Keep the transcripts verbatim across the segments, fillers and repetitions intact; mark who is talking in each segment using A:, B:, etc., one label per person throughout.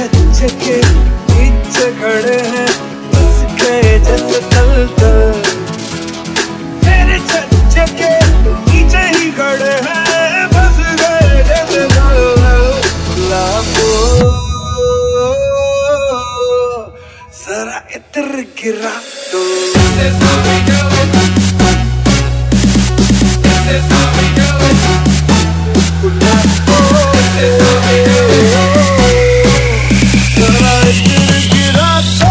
A: छज्जे के नीचे खड़े हैं, बस गए जैसे तल तल। तेरे छज्जे के नीचे ही खड़े हैं, बस गए जैसे तल तल। लाबो जरा इतर गिरा दो। This is how we do it. This is how we do it. This is how we do it. जरा इतर गिरा दो।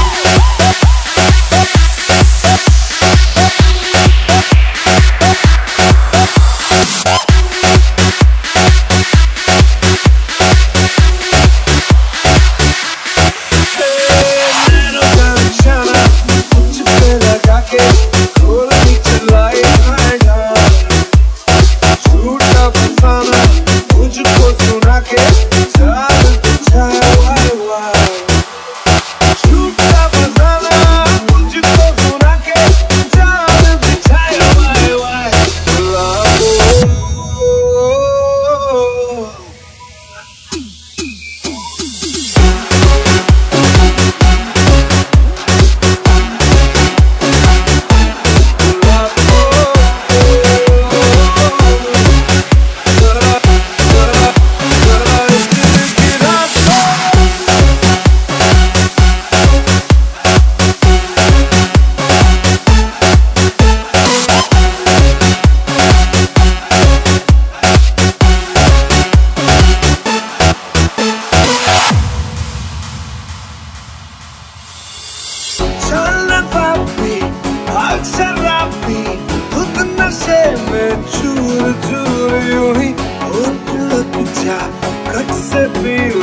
A: शराबी खुद नशे में चूर चूर यूं ही होठ लग जा, कट से पी